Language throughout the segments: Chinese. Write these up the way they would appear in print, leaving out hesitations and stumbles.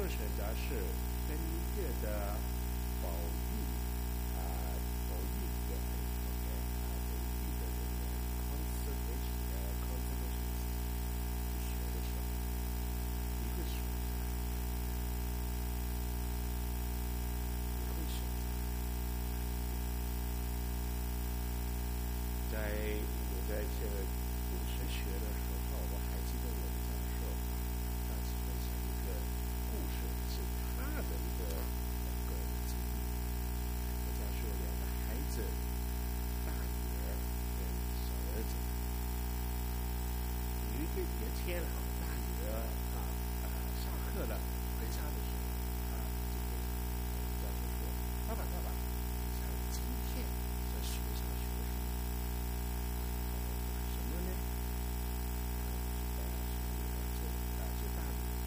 选择是跟一个的保育保育员，OK 保育的人员 conservation 去学的时候，你会选择，在我在这个古神学的时候，我还记得我们教授当时分享一个故事，是他的一个个人经历。我教授两个孩子，大女儿跟小儿子。有一天大女儿上课了，回家的时候，教授说：“爸爸，你看今天在学校学什么？”什么呢？这大女儿，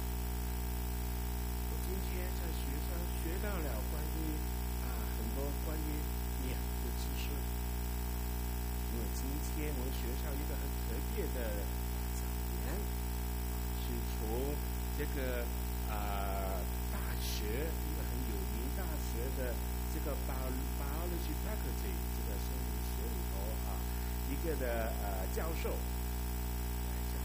我今天在学上学到了很多关于鸟的知识，因为今天我们学校一个很特别的早年，是从这个大学一个很有名大学的这个 biology faculty 这个生物学里头一个的教授来讲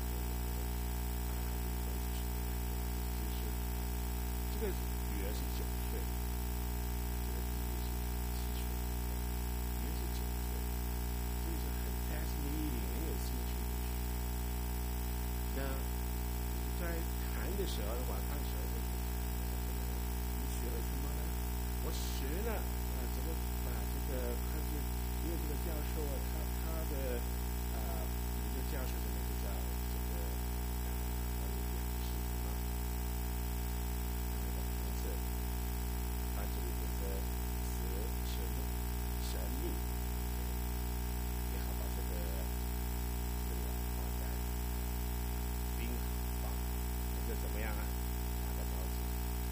这个女儿是9岁，这个弟弟是7岁，女儿是9岁，这是很 fascinating 很有兴趣的学。那在谈的时候，晚饭的时候就说：“你学了什么呢？”我学了怎么把这个看见，因为这个教授他的一个教授怎么就叫这个是什么？那个房子，它这里面的神秘，也好把这个放在冰房，那个怎么样啊？打个招子。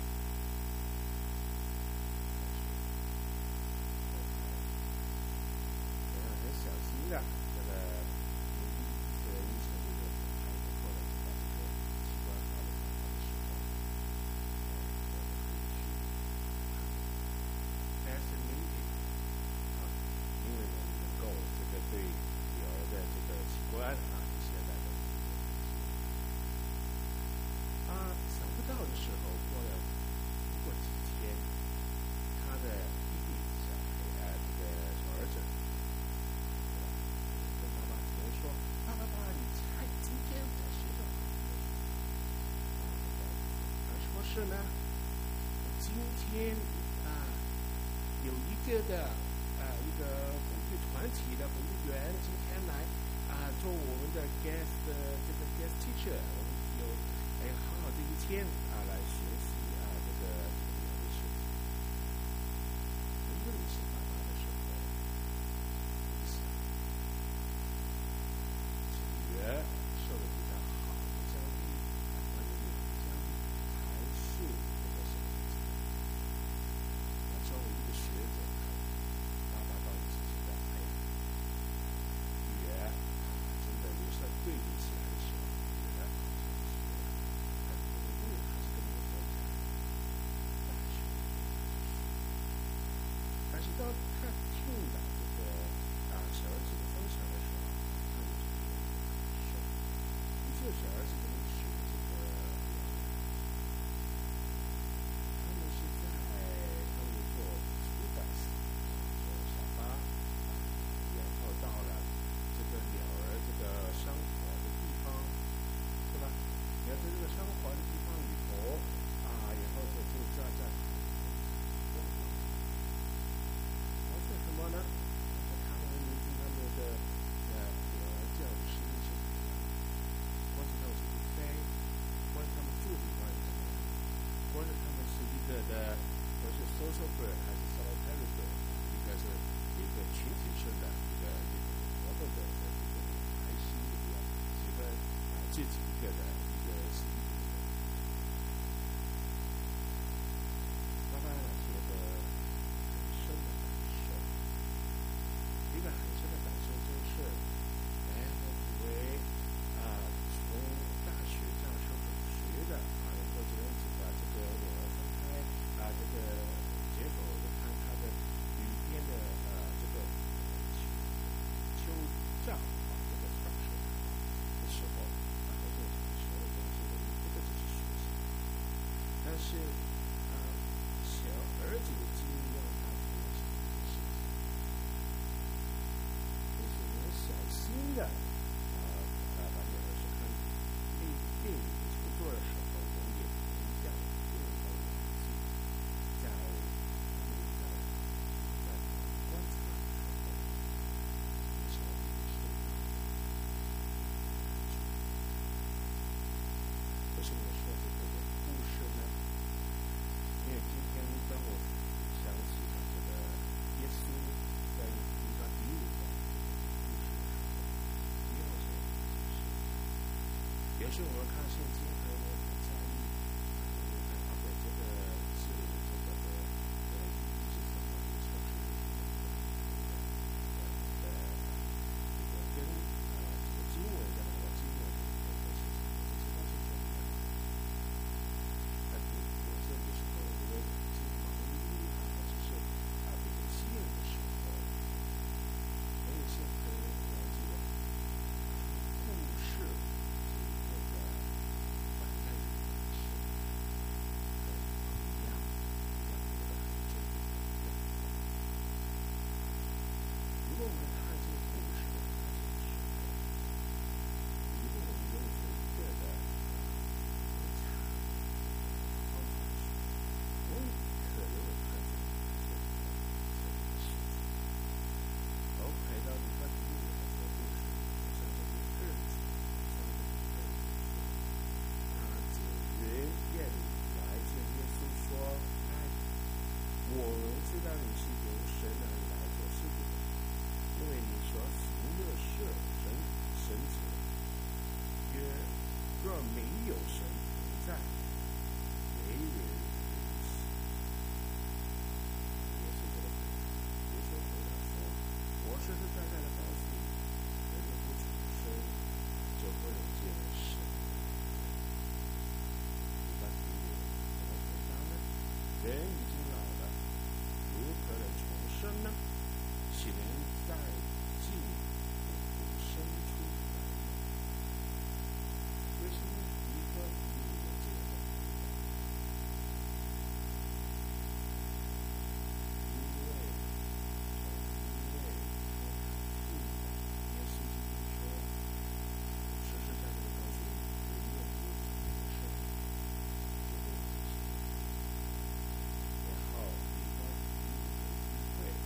很小心的，这个医生这个拍的过来就把这个器官放在他的手上，我们可以去看 fascinating 因为能够这个对女儿的这个器官一些来的想不到的时候，不过几天，他的弟弟这个小儿子。跟爸爸只能说：“爸，你猜今天在学校说是呢，今天有一个的一个保育团体的保育员今天来做我们的 这个 guest teacher， 我们有好好的一天来学习这个鸟的事情。如果你是爸爸的时候，你想。”女儿受了比较好的教育，关于鸟的教育，还是这个小孩子？那作为一个学者，爸爸到底是觉得，女儿真的有时候对比起来的时候，女儿好像是很努力，还是跟我分享大学，但是当他听到这个小儿子的分享的时候，这小儿子跟你学这个，他们是在他们做 school bus， 坐小巴然后到了这个鸟儿这个生活的地方，是吧？你要在这个生活的地方里头然后就在我做什么呢？我看我们他们的鸟儿教师是怎么样？或者他们是不飞，或者他们住的地方是怎么样，或者他们是一个的，或是 social bird 还是 solitary bird， 一个是一个群体性的一个活动的还是几个自己一个的一个是一个的。爸爸是一个很深的感受，一个很深的感受就是，我以为从大学教授所学的然后这样子把这个儿子的经验，他从事这些事情，所以你要小心的把你儿子看对你的这个做的时候，我们也不能这样不能够忘记，在观察的时候，你是要比较受为什么我说这个故事呢？因为今天当我想起了这个耶稣在弥迦比喻的这个故事的时候，第二件事，有时候我看圣经和我很在意，我看他的这个是这个的意义是什么，你测试是什么这样的这个跟这个经文的那个经文的这个事情，这些都是重要的。有些有时候我们去忙碌或者是比较吸引的时候，我有些可能这个故事这个反正是一样很重要的。如果我们看这个故事的发展的时候，如果我们用这个我可能会看见这个事情，而回到你在读我的这个故事，像这个日子，子云夜里来见耶稣说：“哎，我们知道你是由神而来做事的，因为你所行的是神子，曰若没有神同在，没人。”耶稣回答说：“我实实在在的告诉你，人若不重生，就不能见神。”你把比喻怎么回答呢？人已经老了，如何能重生呢？岂能再进土生出来呢？为什么一个比喻有这样的回答？耶稣基督说：“实实在在的告诉你，人若不重生，就会有这些。”然后一个比喻的机会，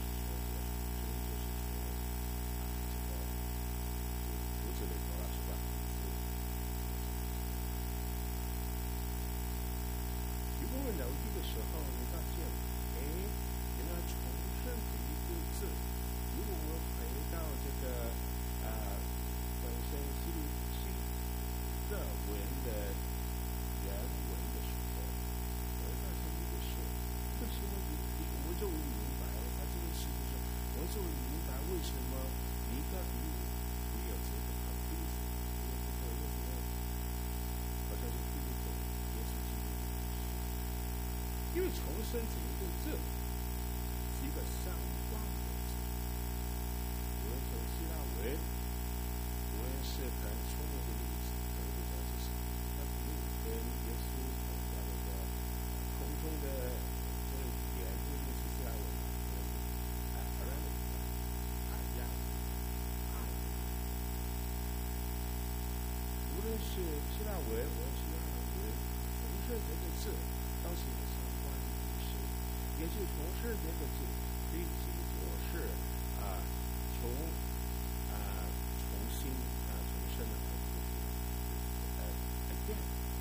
就是说这个竹子里头了，是吧？如果我留意的时候，你发现，原来重生这一个字，如果我回到这个本身希腊文的原文的时候，我会发现一个事，为什么我就明白了，他这个事就是我就明白为什么一个比喻会有这个 confuse， 为什么好像是听不懂耶稣基督的故事，因为重生这一个字是一个相关的字，无论从希腊文，无论是很聪明的例子，可能比较就是那比喻跟耶稣从那个空中的这个语言不一定是希腊文，可能荷兰的一样，无论是希腊文，无论是希腊文，重生这个字都是有相关的意思，也就重生这个字可以记作是重新重生的again，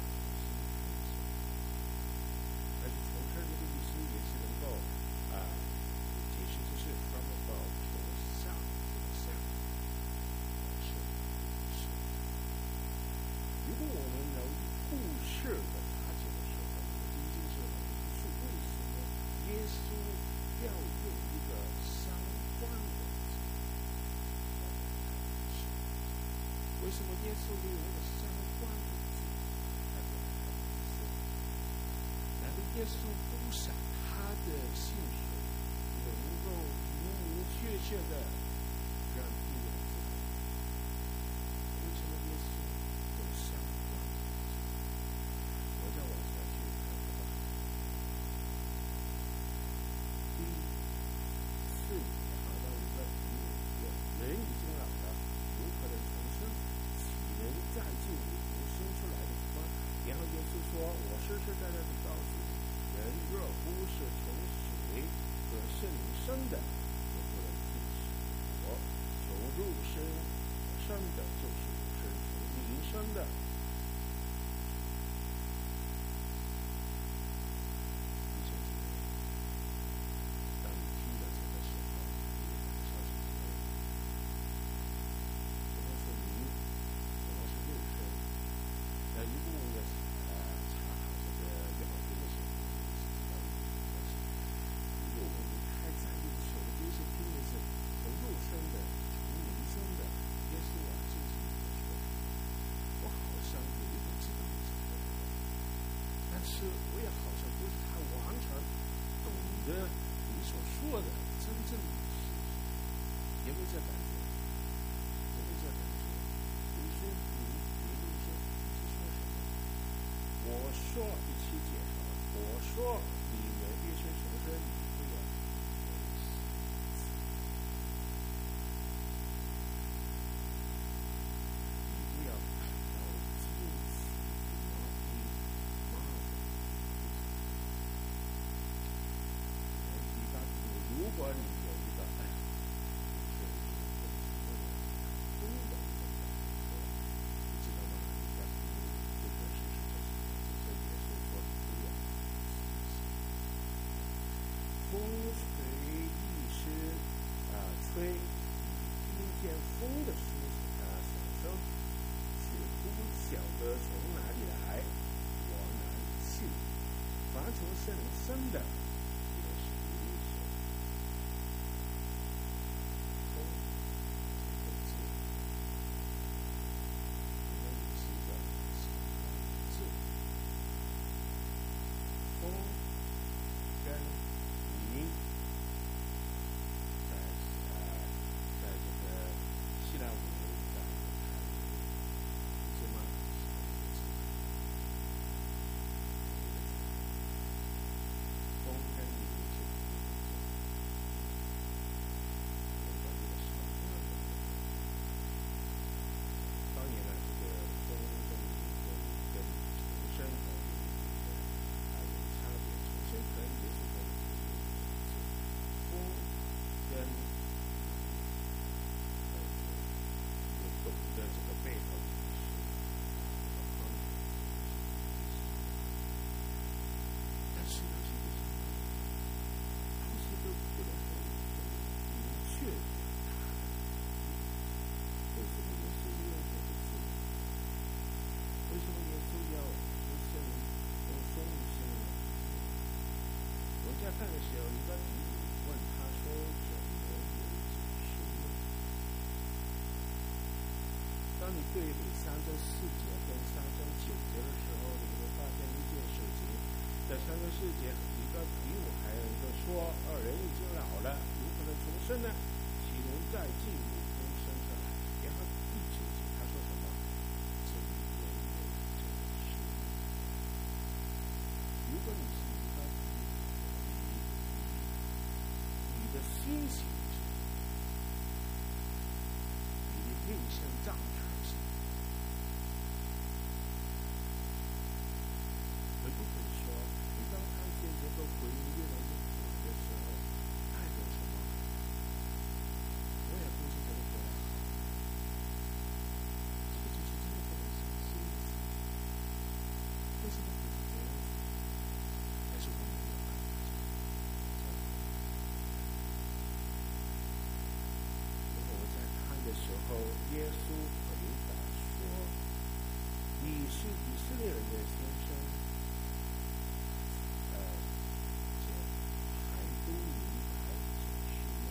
而且重生这个意思也是能够解释就是 from above 从上向是。如果我们留意故事的发展的时候，我们究竟是为什么耶稣要用一个相关的字？为什么耶稣会有那个相关的字？难道耶稣不想他的信水能够明明确确的让别人知道？为什么耶稣有相关的字？我再往下去看好不好？ 是从水和圣灵生的，就不能进食；从肉身生的，就是肉身；从灵生的。当你听到这个时候，你相信什么是灵，什么是肉身？如果我们查这个约翰福音的时候，如果我们太在意的时候，第一次听的是从肉身的，从灵生的，耶稣啊，就是你所说的。我好像有一点知道你所说的，但是我也好像不是太完全懂得你所说的真正的是什么。有没有这感觉？有没有这感觉？比如说你是说什么？我说第7节我说你们必须重生，你不要如果你有一个风的你知道吗？这个是这也是说不要风吹一时吹，听见风的声响声，却不晓得从哪里来，往哪里去。凡从圣灵生的，也是如此。风这个字，我们也是一个字。风跟灵，在这个希腊文在你知吗？风跟灵是当然了，这个风跟灵跟重生还有差别。重生可能也是跟风跟懂得这个背后的意思，但是呢，这个同时都不能很明确表达的。为什么耶稣用这个字？为什么耶稣要用风声呢？我在看的时候，你在问他说怎么有解释呢？当你对比3章4节跟3章9节的时候，你会发现一件事情：在3章4节，一个比我还能够说，人已经老了，如何能重生呢？岂能再进入风生出来？然后第9节他说什么？真人有这个事。如果你是一个你的心情是你的内心状态是，会不会说你当看见这个回应越来越火的时候，代表什么？我也不是怎么回来好，这个就是真正的伤心的事情。为什么不是这样子？还是我们没有办法然后我在看的时候，耶稣回答说：“你是以色列人的先生，这还不明白这是吗？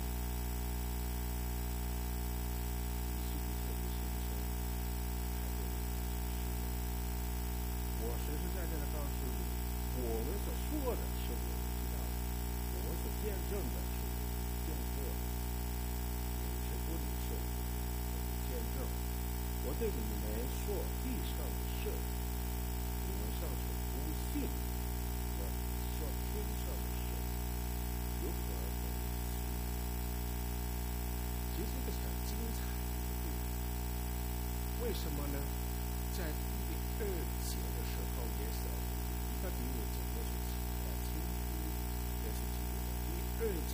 你是以色列先生，还不明白这是吗？我实实在在的告诉你，我们所说的是我们知道的，我们所见证的是我们见过的。是不领受我们见证，我对你们说地上的事，你们尚且不信；我说天上的事，如何能信？其实这个是很精彩的一个对比。为什么呢？在第2节的时候，也是一个比喻怎么去称呼耶节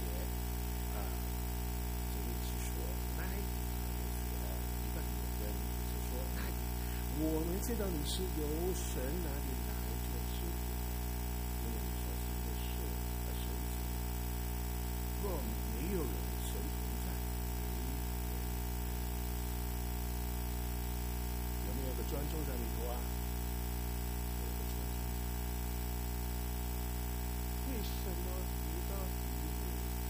这里是说那一一个人是说那里，我们知道你是由神那里来做事的，因为你说是一个事而神子，若没有人神同在，有没有个专注在里头啊？为什么遇到敌人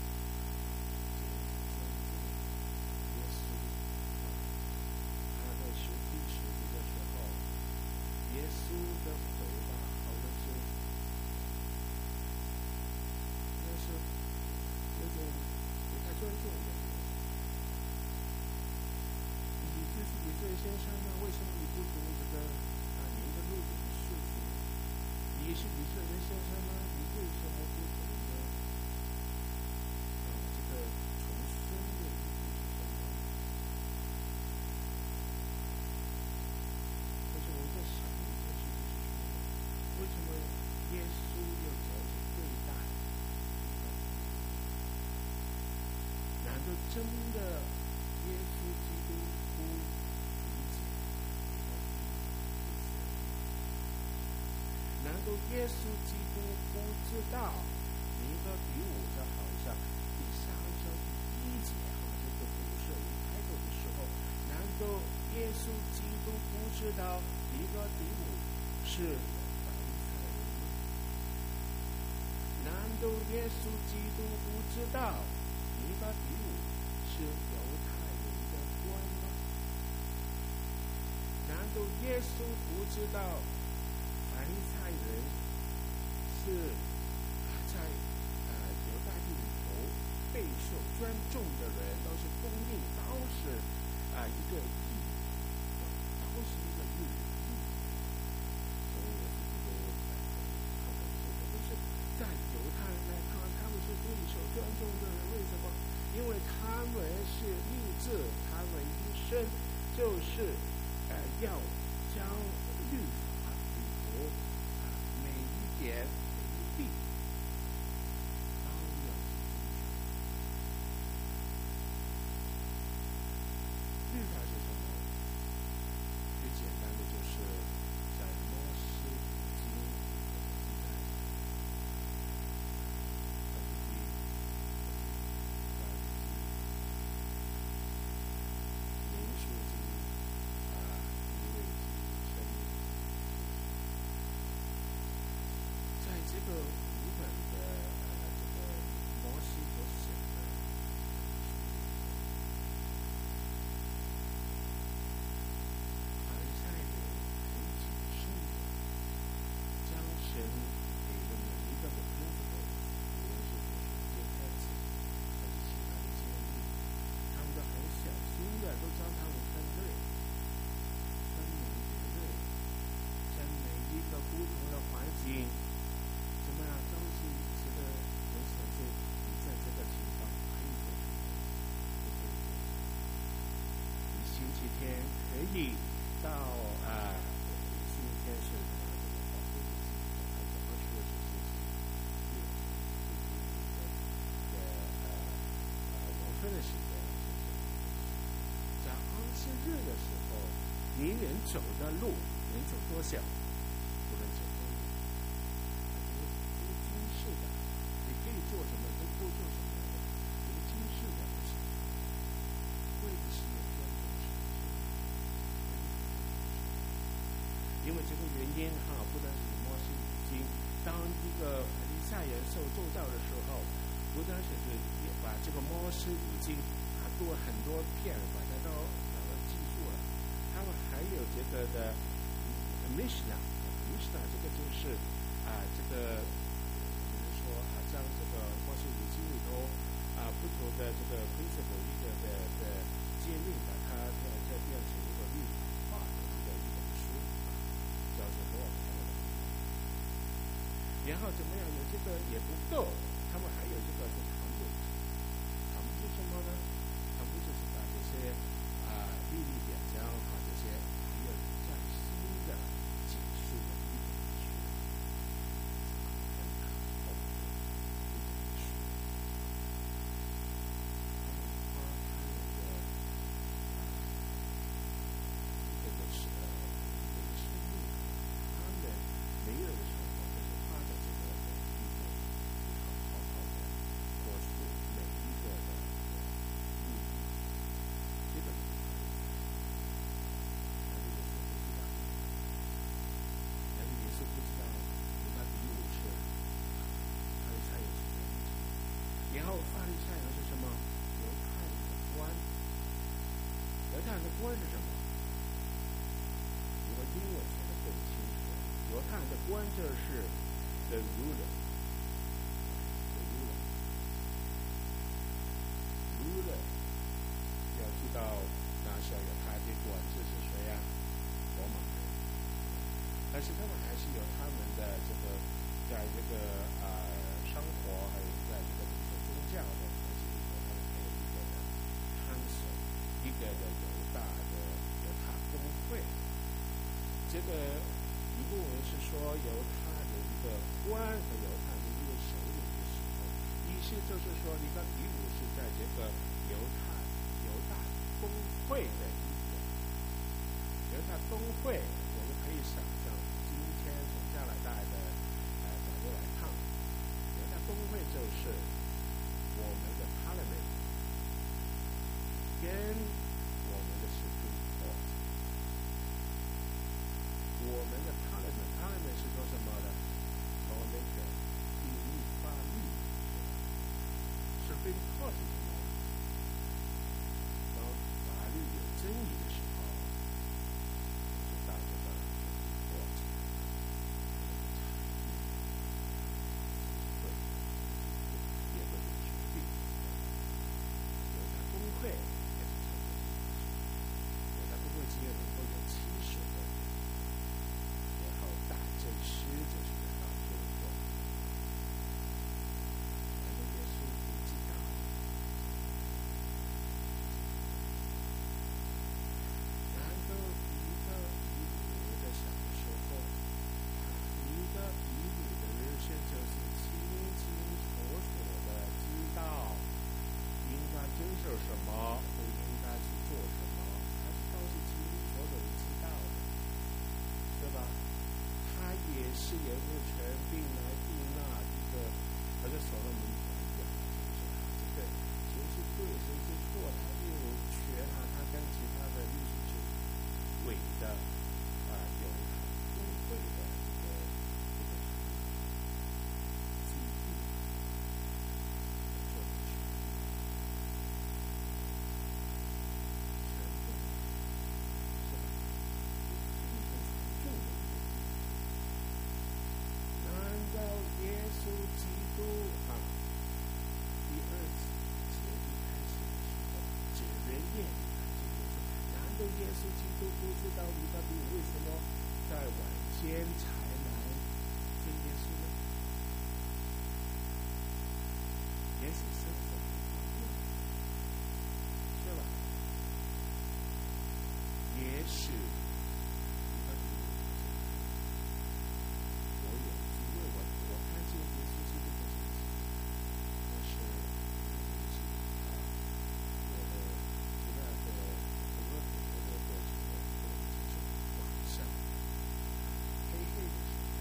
耶稣他在十字的时候，耶稣的回答好像是那种不太尊重的。你就是你这先生呢，为什么你不读这个您的路子的事情？你是以色列先生呢，你为什么不读呢？这个重生的意义是什么？但是我在想一件事情是说，为什么耶稣要这样子对待？难道真的耶稣基督不理解？难道耶稣基督不知道一个比我的好像第3章第1节好像这个不是一开头的时候，难道耶稣基督不知道一个比我是法利赛人吗？难道耶稣基督不知道一个比我是犹太人的官吗？难道耶稣不知道法利赛人是在犹大地里头备受尊重的人，都是公认，都是一个义人，都是一个义人。所以我是觉得，都是在犹太人来看，他们是备受尊重的人。为什么？因为他们是立志，他们一生就是要将律法里头每一点每一笔都要遵守。律法是什么？最简单的就是在摩西五经里头的记载。这个古本的这个摩西所写的法利赛人很谨慎的将神给的每一个的 principle， 无论是从天开始还是其他的经历，他们都很小心的都将他们分类，分门别类，将每一个不同的环境。怎么样？当时觉得我想说，你在这个情况可以做什么？你星期天可以到星期天是什么？这个保护的星期天，农村的时间，在27日的时候，你能走的路能走多少？不能走多远。是的，你可以做什么都不做什么的，有经世的不行，为的是有尊重神，因为这个原因不单是摩西五经，当一个法利赛人受咒詛的时候，不单是也把这个摩西五经多很多片把它都记住了，他们还有这个的 Mishnah 这个就是这个。将这个摩西五经里头不同的这个 principle 一个的界面，把它再变成一个律法化的一本书，叫做罗马。然后怎么样呢？这个也不够，他们还有这个是唐律。唐律是什么呢？唐律就是把这些律例典章这些还有再新的解释的一本书。 后法利赛人是什么？犹太人的官。犹太人的官是什么？如果英文说的更清楚，犹太人的官就是 the ruler。ruler 要知道那时候犹太的管制是谁呀？罗马人。但是他们还是有他们的这个，在这个生活还有在这个宗教的东西里头，他们还有一个的council，一个的犹大的犹太公会。这个一部分是说犹太的一个官和犹太的一个首领的时候，意思就是说，你看比如是在这个犹大公会的一员，犹太公会，我们可以想象，今天从加拿大的角度来看，犹太公会就是我们的 Parliament 跟我们的 Supreme Court。我们的 Parliament 是做什么的？做那个订立法律。Supreme Court 是什么？当法律有争议的时候，就到这个 Supreme Court 也会有决定。犹太公会也是这样的。犹太公会只有能够有70个人。然后大祭司就是在当中做，难道耶稣不知道？难道一个在什么时候，一个比喻的人生就是清清楚楚的知道应该遵守什么，不应该去做什么，他都是清清楚楚的知道的，对吧？他也是有个权柄来定那一个，好像所罗门王一样，是不是？这个谁是对，谁是错，他就有权他跟其他的60位的犹太公会的这个制定做的权重，是吧？很重的一个。难道耶稣基督第二次节一开始的时候，指人眼里看见耶稣？难道耶稣基督不知道你到底为什么在晚间才来见耶稣呢？也许身份不一样，是吧？也许我看见耶稣基督的神迹，但是我的主要的晚上黑黑的时候，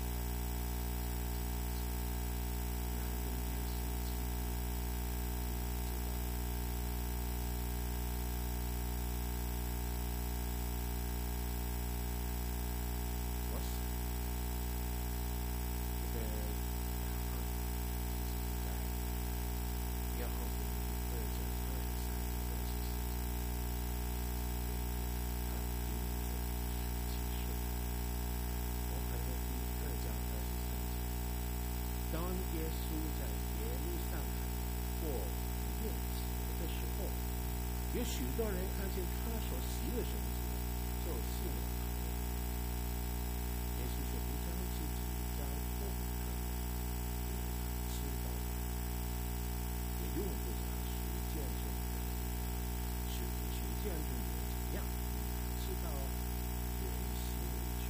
难道耶稣基督不知道？我想这个答案就是在约翰福音2章23到24节，他给你这启示。我看到第2章23节，当耶稣在耶路撒冷过逾越节的时候，有许多人看见他所行的神迹，就信了他。耶稣却不将自己交托给他们，因为他知道的，也用不着实践证明实践证明怎样，他知道人心里去，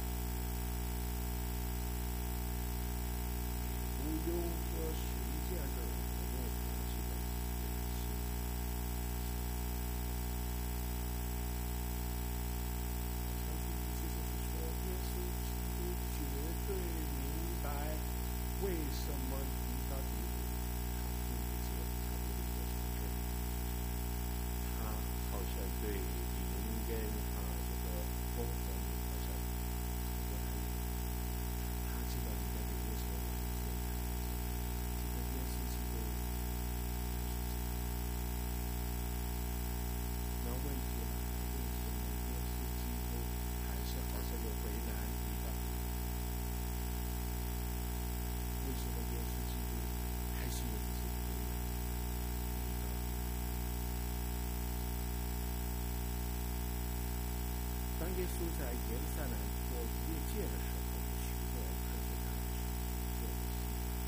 不用说实践证明，因为他知道人心。为什么你到底他并不接他对你的承认？他好像对灵跟这个公和你好像不太他知道你到底为什么晚间才来见他，这个件事情耶稣在耶路撒冷过逾越节的时候，有许多人跟随他去做的事。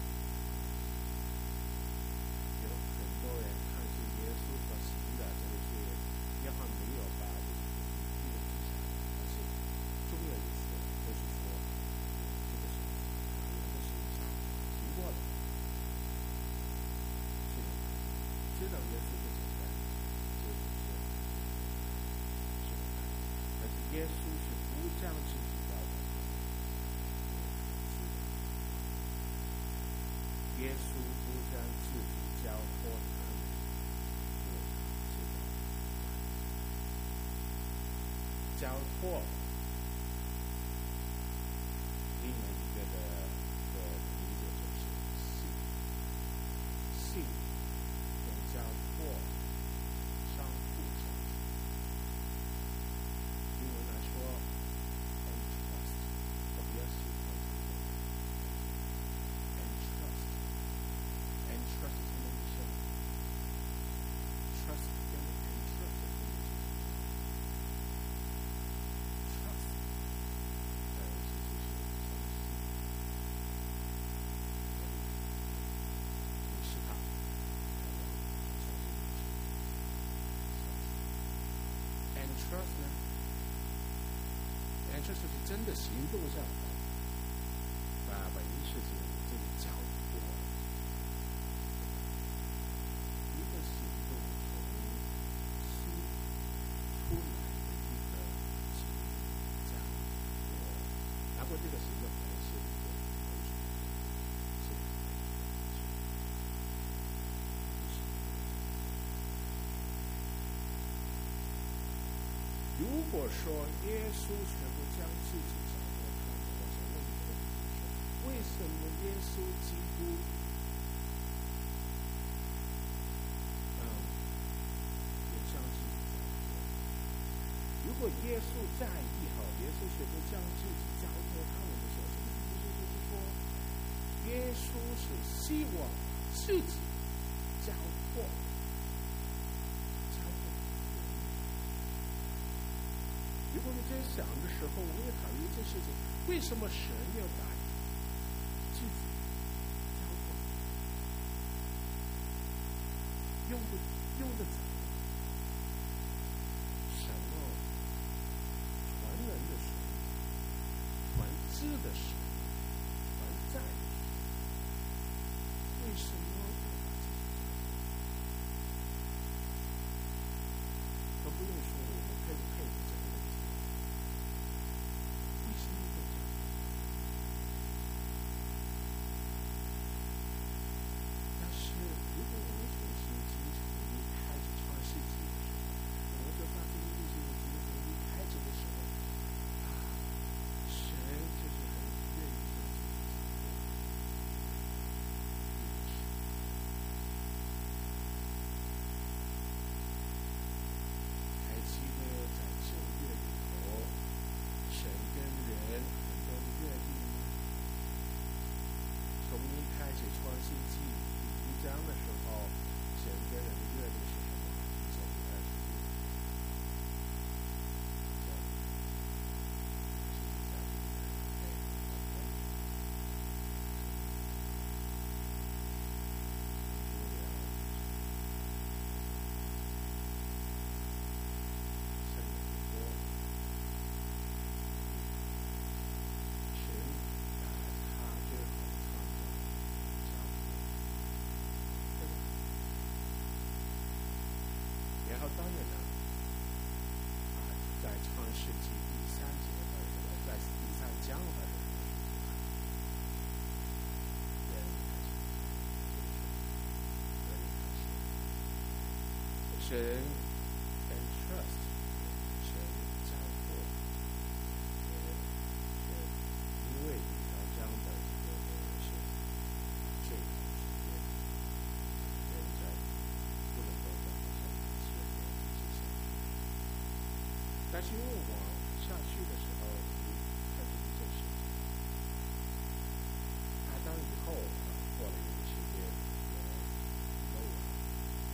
有很多人看是耶稣所行的这个是约翰没有把这个记录记下来，但是重要的是就是说这个是人的神迹行过的，所以知道耶稣不简单，就是但是耶稣是不将自己交给他们，耶稣不将自己交托他们，交托另外一个的理解就是信跟交托相互相成。英文来说 entrust 我比较喜欢entrust 是什么意思 trust 跟 entrust 是什么意思 trust 在意思就是相信你是他entrust 呢entrust 是真的行动上把一事情这个交托一个行动从心出来的一个行交托，然后这个行动可能是一个如果说耶稣全部将自己交托他们，我想问一个问题：为什么耶稣基督也将自己交托？如果耶稣在意好，耶稣全部将自己交托他们的时候，什么意思？就是说，耶稣是希望自己交托。如果你在想的时候，我也考虑一件事情：为什么神要把自己交托？用得早，神传人的神，传知的神，传在的神，为什么要把自己交托？都不用说我们配不配这个问题。为什么会这样？但是如果我们重新经常一开始创世纪的时候，我们就发现一些问题：从一开始的时候神就是很愿意让自己交托。还记得在正月里头，神跟人很多约定吗？从一开始创世纪第1章的时候，神跟人的约定是什么？从一开始然后当然呢，在创世纪第3节或者在第3章或者神 entrust 神交托因为第3章的一个是最后时间，人在不能够在但是因为我下去的时候，看见一件事情，当以后过了一段时间，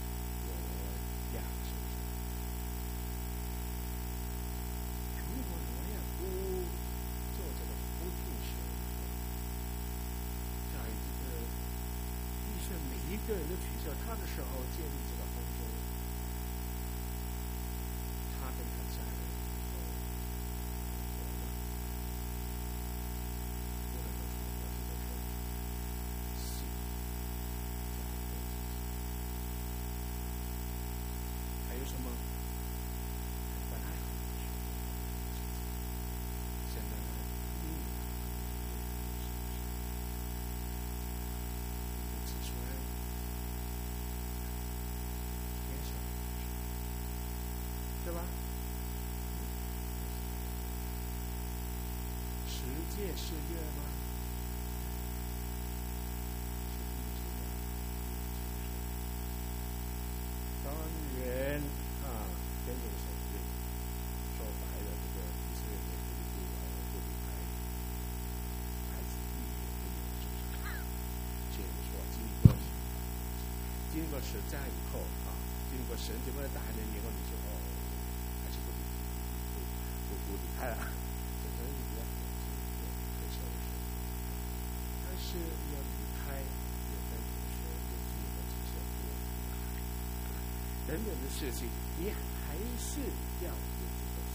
亚身上，如果能够个人的取舍，他的时候建立这个风中，他跟他家人说：“我呢，不能够说，我只能说，喜在后面。还有什么？本来好的时候，现在呢，另一个指出来。”对吧？十诫是月吗？当人跟着守约，说白了，这个以色列人不离开孩子地也不有就是说经过实战以后经过神这么大能以后，你就还是不离开了，这可能是比较可笑的事。但是要离开，也跟你说有经过这些等等的事情，你还是要有这个心。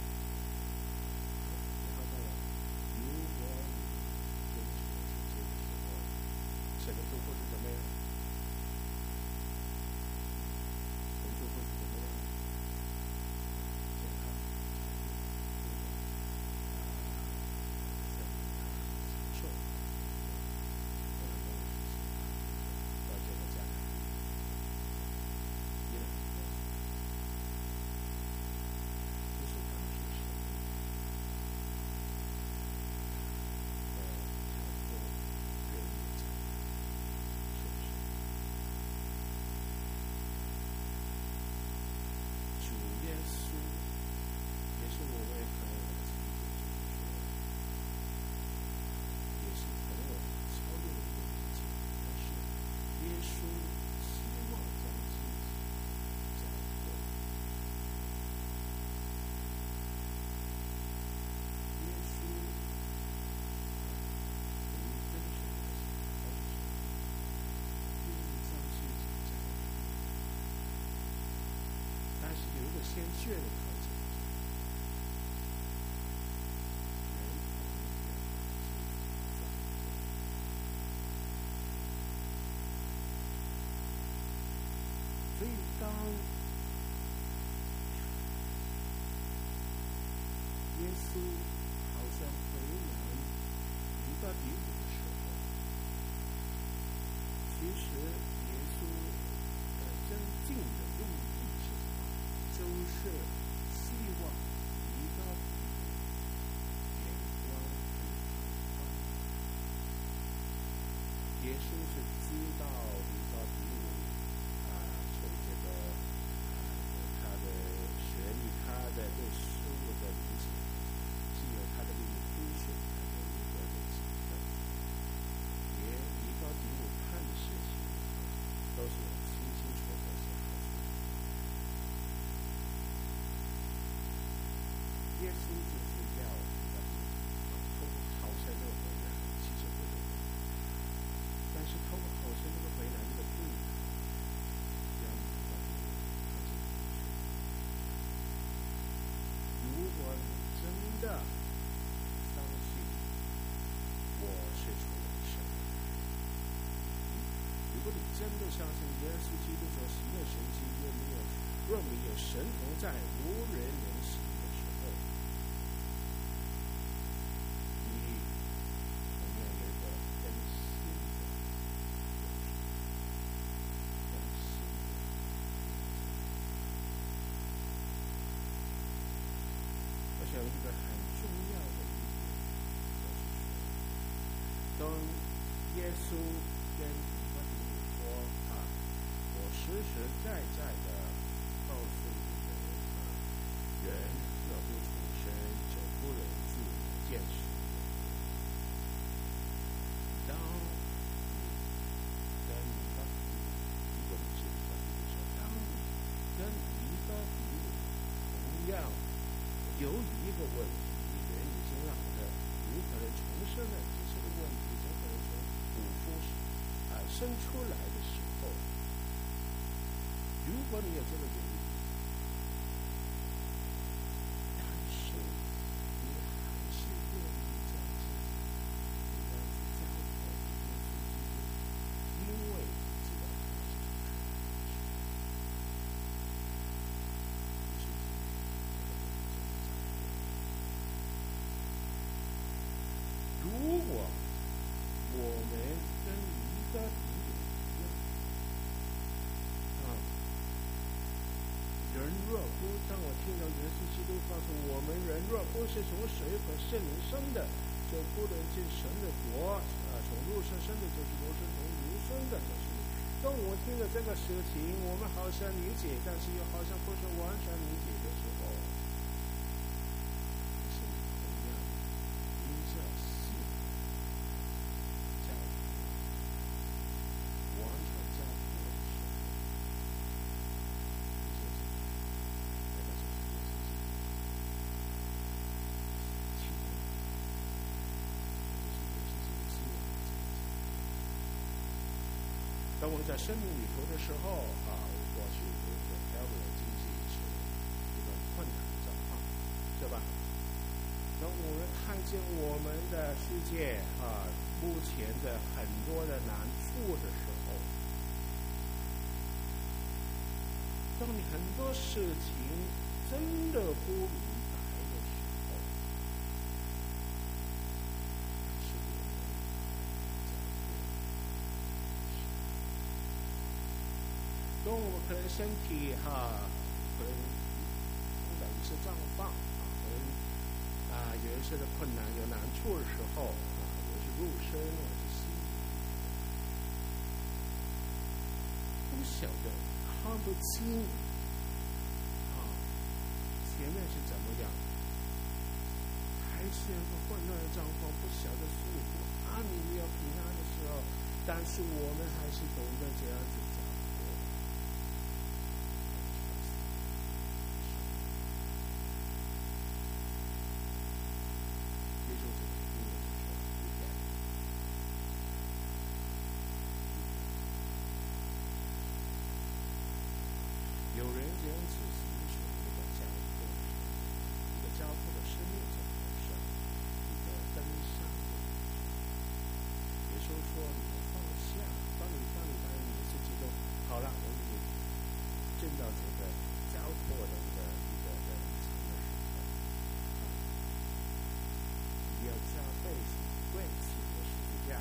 然后呢，如果你跟从这个时候，神的祝福是怎么样？就会怎么样？健康、长寿，到这个家庭，也很高兴。就是当时神太多人也讲，是不是？主耶稣也是我们可能我们自己也是可能我超越了一个理解，但是耶稣希望将自己交给耶稣，跟随的愿意将自己交给，但是有一个先决的条件，人同意要所以当耶稣好像回南离到第五的时候，其实耶稣真正的用意是什么？就是希望离到底眼光很宽。耶稣是知道离到底从这个他的学历，他的对事物的理解，是有他的一个推选，他的一个认识的。连离到底我看的事情都是我清清楚楚写好出来。耶稣就是要通过好生这个回南，其实不能，但是通过好生这个回南这个步，让你到底如果你真的相信我是从神来的，如果你真的相信耶稣基督所行的神迹，若没有神同在，无人能行的时候，你同样有一个更新的我想一个很重要的一点，当耶稣跟尼哥底母说我实实在在的告诉你们人若不重生，就不能进见神。当你跟尼哥底母，如果你是尼哥底母说，当你跟尼哥底母同样由于一个问题，人已经老了，如何能重生呢？只是个问题，怎可能从骨肤生出来的时候， 如果你有这个原因，但是你还是愿意将自己这样子交托给耶稣基督，因为你知道他是如果我们跟一个朋友一样，人若不当我听到耶稣基督告诉我们，人若不是从水和圣灵生的，就不能进神的国。从肉身生的就是肉身，从灵生的就是灵。当我听了这个事情，我们好像理解，但是又好像不是完全理解的时候，是同样因着信交托，完全交托的时候，当我们在生命里头的时候过去有一个漂泊经济是一个困难的状况，对吧？当我们看见我们的世界目前的很多的难处的时候，当你很多事情真的不明白的时候，是我们当我们可能身体可能碰到一些状况可能有一些的困难有难处的时候我是肉身我是心理不晓得看不清前面是怎么样，还是一个混乱的状况，不晓得是不安宁没有平安的时候，但是我们还是懂得这样子讲。有人这样子形成一个交托的生命在头上，一个登山的也就是说你们放下，当你发现你是知道好了，我已经进到这个交托的一个里程的时候你要加倍跪起你的十字架，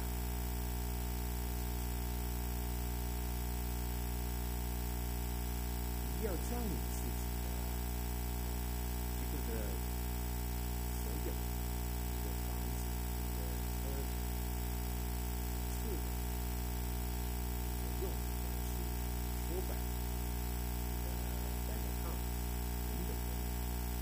要将你自己的这个所有你的房子你的车子是的你所用的东西书本你的bank account等等等等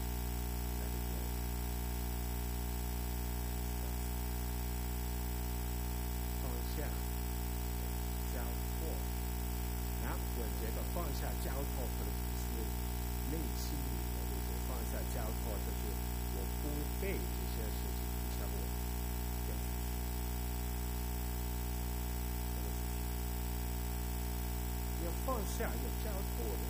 放下交托，然后这个放下交托可能不是内心里头的一种放下交托，就是我不被这些事情影响我跟主说，要放下要交托的，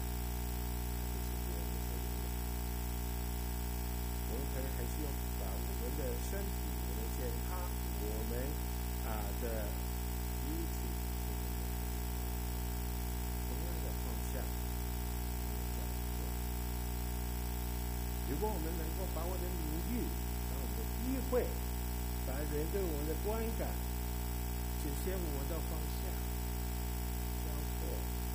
我们可能还是要把我们的身体我们的健康我们的医治同样的放下如果我们能够把我的名誉把我们的机会把人对我们的观感这些我都放下交托，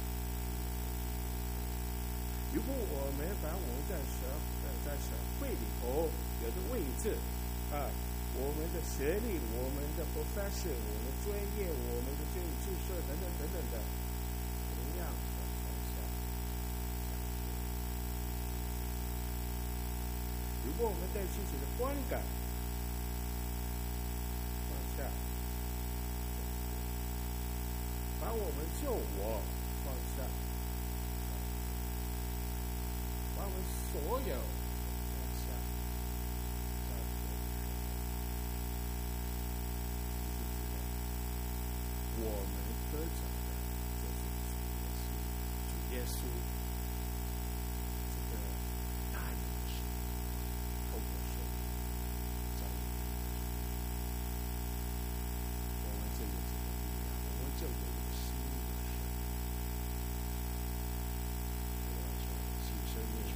如果我们把我们在社会里头有的位置我们的学历我们的 profession 我们专业我们的这种注册等等等等的同样的放下，如果我们对自己的观感放下，把我们救我放下，把我们所有放下，我们得着的就是主耶稣，主耶稣这个大能的神，透过水造物我们这个不一样，我们就有一个新的生命。对我来说，新生命，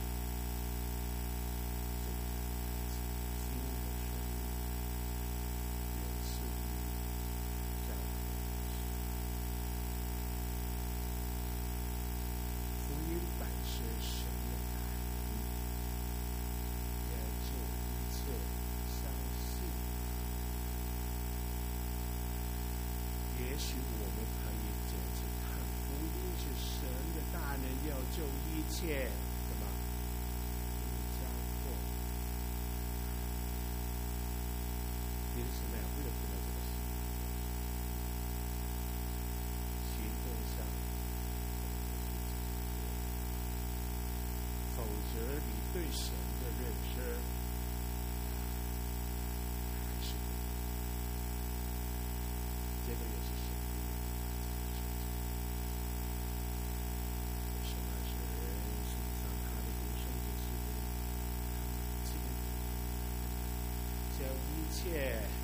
新的生命，源自于教会。福音本是神的大能，要救一切相信。也许我们可以这样去看，福音是神的大能，要救一切什么？交托。你是什么呀？为了听到这个事，行动上。否则，你对神的认识还是不够。这个也是神的什么是送上他的独生子，是救一切